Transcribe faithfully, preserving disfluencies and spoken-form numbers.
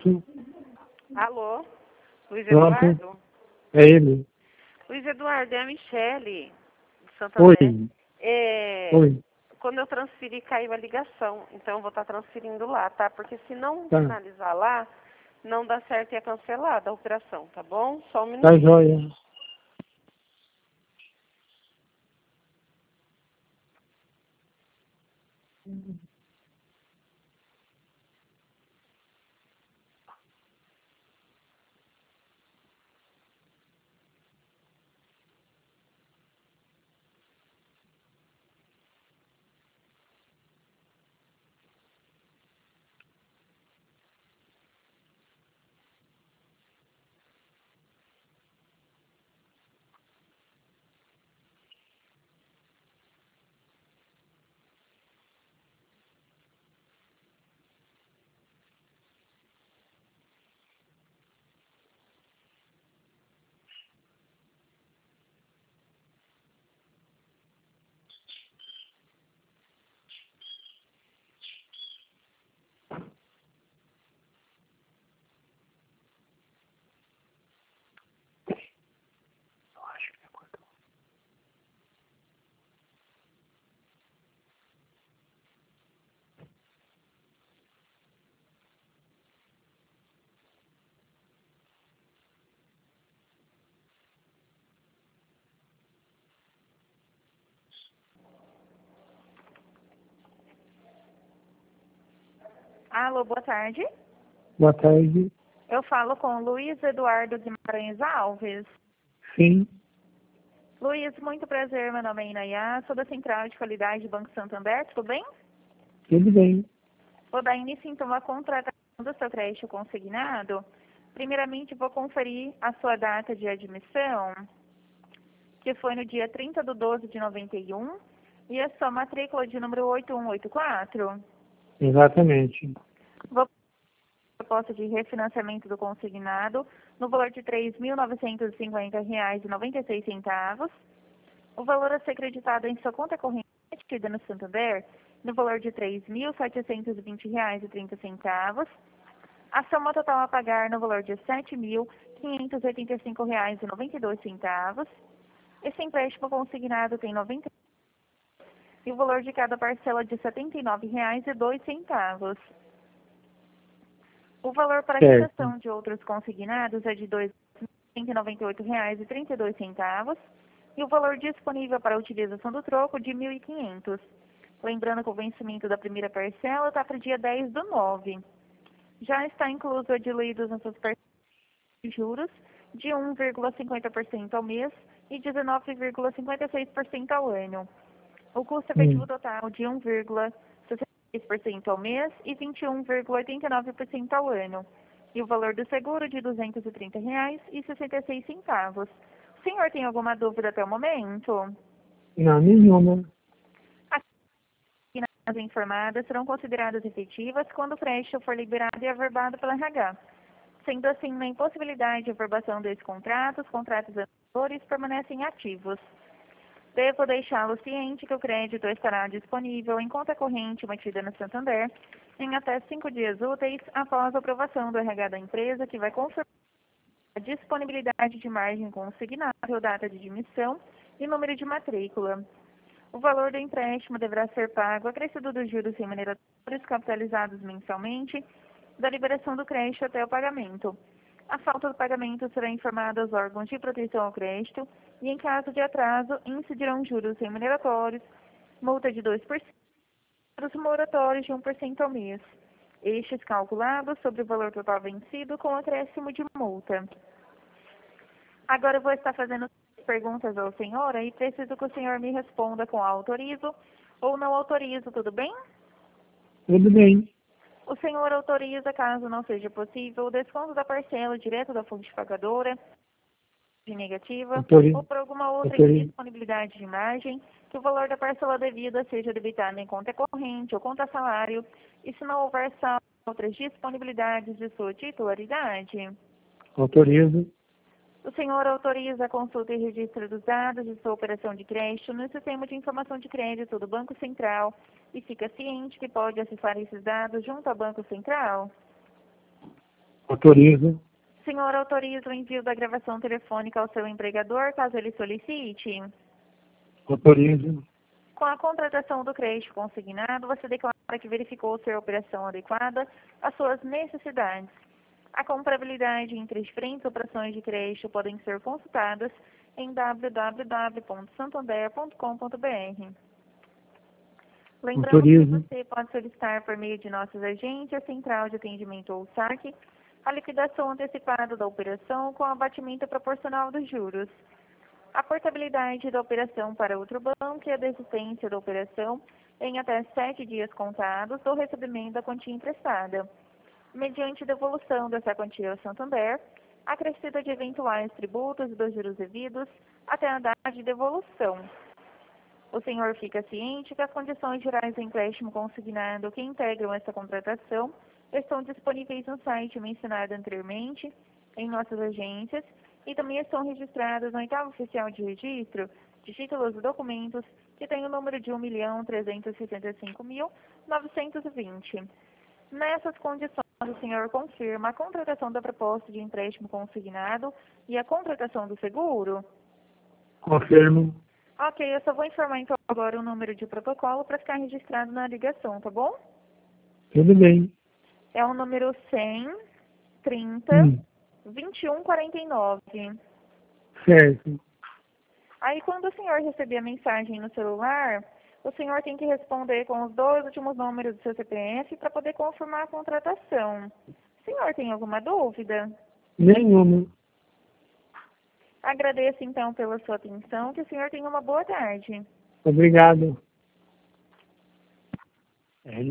Pronto. Alô? Luiz Pronto. Eduardo? É ele. Luiz Eduardo, é a Michele, de Santo Oi. André. É, Oi. quando eu transferi, caiu a ligação. Então, eu vou estar transferindo lá, tá? Porque se não Tá. finalizar lá, não dá certo e é cancelada a operação, tá bom? Só um Tá minutinho. joia. Alô, boa tarde. Boa tarde. Eu falo com Luiz Eduardo Guimarães Alves. Sim. Luiz, muito prazer. Meu nome é Inayá, sou da Central de Qualidade do Banco Santander, tudo bem? Tudo bem. Vou dar início, então, à contratação do seu crédito consignado. Primeiramente, vou conferir a sua data de admissão, que foi no dia trinta de doze de noventa e um, e a sua matrícula de número oito um oito quatro. Exatamente. Vou proposta de refinanciamento do consignado no valor de três mil novecentos e cinquenta reais e noventa e seis centavos. O valor a ser creditado em sua conta corrente tida no Santander no valor de três mil setecentos e vinte reais e trinta centavos. A soma total a pagar no valor de sete mil quinhentos e oitenta e cinco reais e noventa e dois centavos. Esse empréstimo consignado tem noventa e o valor de cada parcela de setenta e nove reais e dois centavos. O valor para a Certo. quitação de outros consignados é de dois mil cento e noventa e oito reais e trinta e dois centavos e o valor disponível para a utilização do troco de mil e quinhentos. Lembrando que o vencimento da primeira parcela está para o dia dez do nove. Já está incluso a diluídos nessas parcelas de juros de um vírgula cinquenta por cento ao mês e dezenove vírgula cinquenta e seis por cento ao ano. O custo efetivo Hum. total de um vírgula sessenta e seis por cento ao mês e vinte e um vírgula oitenta e nove por cento ao ano. E o valor do seguro de duzentos e trinta reais e sessenta e seis centavos. O senhor tem alguma dúvida até o momento? Não, nenhuma. As informadas serão consideradas efetivas quando o crédito for liberado e averbado pela R H. Sendo assim, na impossibilidade de averbação desse contrato, os contratos anteriores permanecem ativos. Devo deixá-lo ciente que o crédito estará disponível em conta corrente mantida no Santander em até cinco dias úteis após a aprovação do R H da empresa, que vai confirmar a disponibilidade de margem consignável, data de admissão e número de matrícula. O valor do empréstimo deverá ser pago acrescido dos juros remuneratórios capitalizados mensalmente da liberação do crédito até o pagamento. A falta do pagamento será informada aos órgãos de proteção ao crédito e, em caso de atraso, incidirão juros remuneratórios, multa de dois por cento e juros moratórios de um por cento ao mês. Estes calculados sobre o valor total vencido com acréscimo de multa. Agora eu vou estar fazendo perguntas ao senhor e preciso que o senhor me responda com autorizo ou não autorizo, tudo bem? Tudo bem. O senhor autoriza, caso não seja possível, o desconto da parcela direto da fonte pagadora, de negativa, Autorizo. ou por alguma outra Autorizo. indisponibilidade de margem, que o valor da parcela devida seja debitado em conta corrente ou conta salário, e se não houver saldo outras disponibilidades de sua titularidade. Autorizo. O senhor autoriza a consulta e registro dos dados de sua operação de crédito no sistema de informação de crédito do Banco Central e fica ciente que pode acessar esses dados junto ao Banco Central? Autorizo. O senhor autoriza o envio da gravação telefônica ao seu empregador, caso ele solicite? Autorizo. Com a contratação do crédito consignado, você declara que verificou ser a operação adequada às suas necessidades. A comparabilidade entre as diferentes operações de crédito podem ser consultadas em w w w ponto santander ponto com ponto b r. Lembrando que Autorizo. você pode solicitar por meio de nossas agências, central de atendimento ou saque, a liquidação antecipada da operação com abatimento proporcional dos juros, a portabilidade da operação para outro banco e a desistência da operação em até sete dias contados do recebimento da quantia emprestada, mediante devolução dessa quantia ao Santander, acrescida de eventuais tributos e dos juros devidos até a data de devolução. O senhor fica ciente que as condições gerais do empréstimo consignado que integram esta contratação estão disponíveis no site mencionado anteriormente, em nossas agências, e também estão registradas no oitavo oficial de registro de títulos e documentos, que tem o número de um milhão trezentos e sessenta e cinco mil novecentos e vinte. Nessas condições, o senhor confirma a contratação da proposta de empréstimo consignado e a contratação do seguro? Confirmo. Ok, eu só vou informar então agora o número de protocolo para ficar registrado na ligação, tá bom? Tudo bem. É o número cem, trinta, Hum. vinte e um, quarenta e nove. Certo. Aí, quando o senhor receber a mensagem no celular, o senhor tem que responder com os dois últimos números do seu C P F para poder confirmar a contratação. O senhor tem alguma dúvida? Nenhuma. Agradeço, então, pela sua atenção. Que o senhor tenha uma boa tarde. Obrigado.